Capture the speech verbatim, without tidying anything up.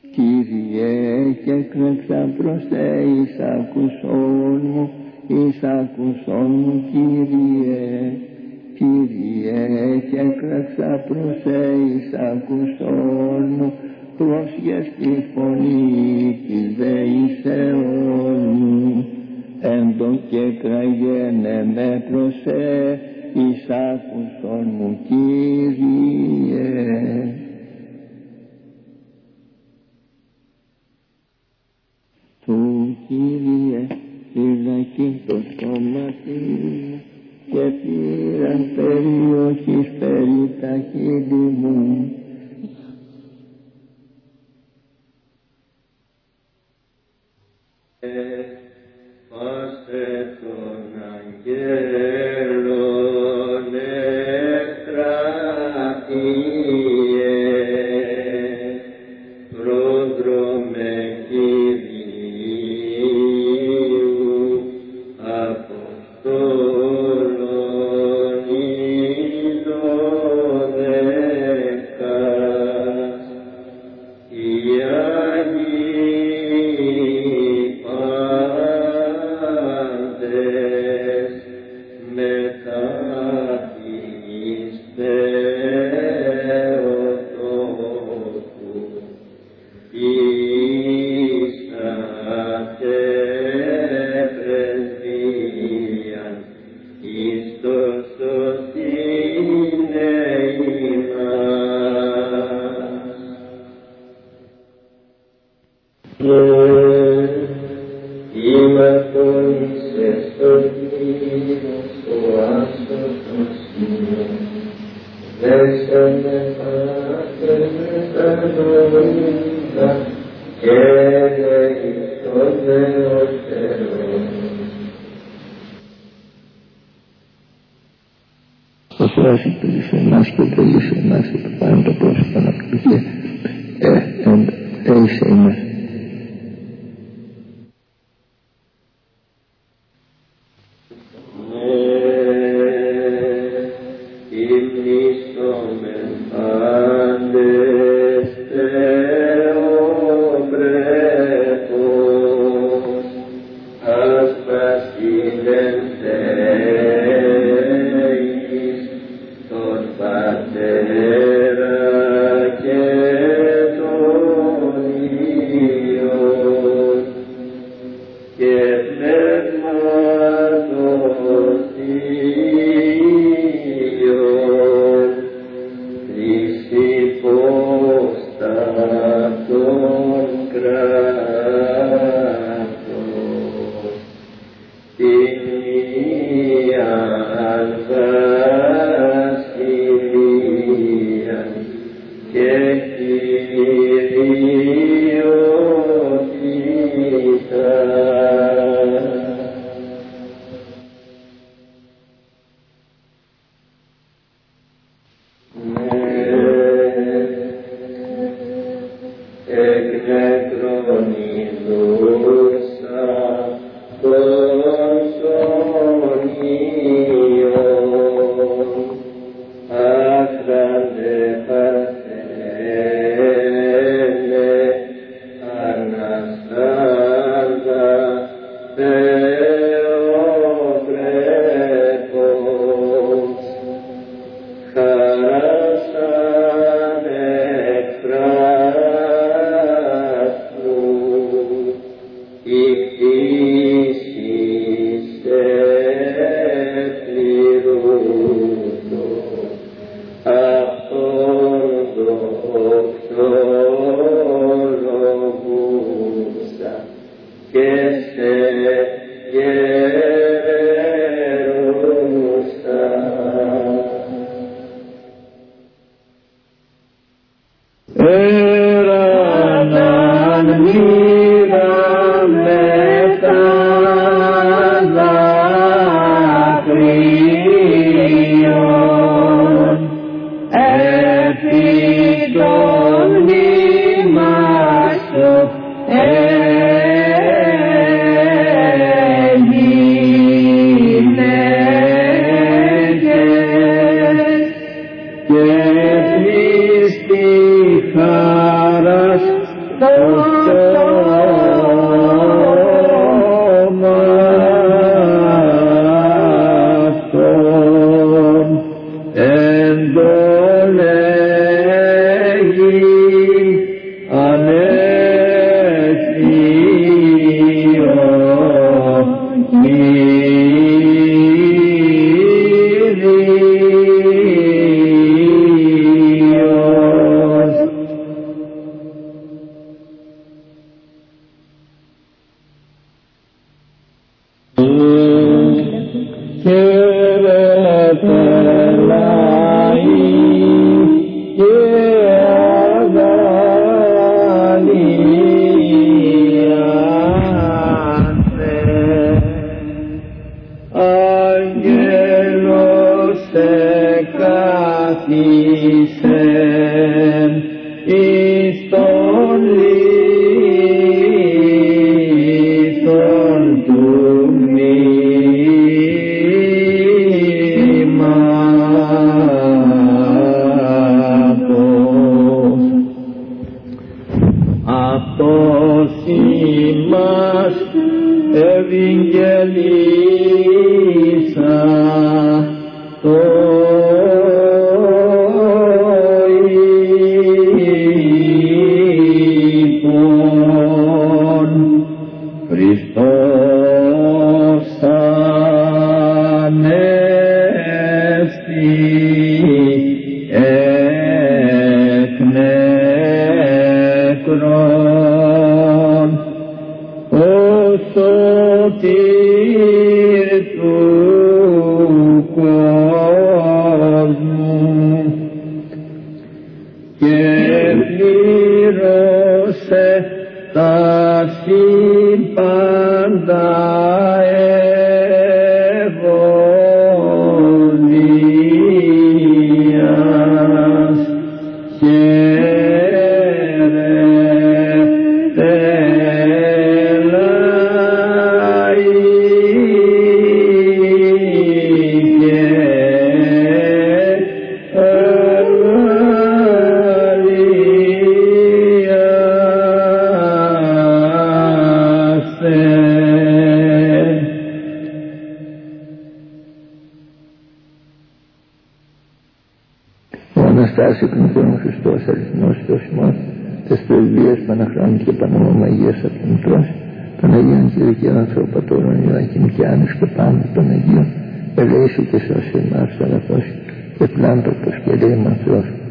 Κύριε, και έκλεξα προς Τε εις ακουσόν μου, εις ακουσόν μου, Κύριε. Κύριε, και έκλεξα προς Τε εις ακουσόν μου, πρόσχες τη φωνή της δεήσεών μου. Έντο και κραγένε με προς Τε εις ακουσόν μου, Κύριε. Του, Κύριε, φυλακή το στόματι μου και πήραν περιοχής περί τα χείλη μου. Πάσε τον αγγέλων εκκρατείε, πρόδρομε Κυρίου, Αποστόλων ειδωδέκας, οι Άγιοι πάντες μετά της Θεοτόκου, ήσατε πρεσβείαν εις το σωτήνε ημάς. Ήμαρτον σε σωτήρος ο άσωτος Υιός, δέσαμε Πάτερ μετανοούντα και ελέγχον Θεός. Ο Θεός υπηρεσία μας και υπηρεσία μας και πάνω το πρόσωπο να πληθεί. Ε, ε, ε, είσαι ημάς. Αναστάσει πνευματών Χριστός αριθμός δοσμός τες πρεσβείες Παναχρόνου και Πανομαγίας Απτυμητρός των Αγίων και Δικαίων Ανθρωπατώρων Ιωάκημ και Άννης και πάντων των Αγίων ελέησε και σώσε εμάς αγαθός και πλάντοπος και ελέημα Θεός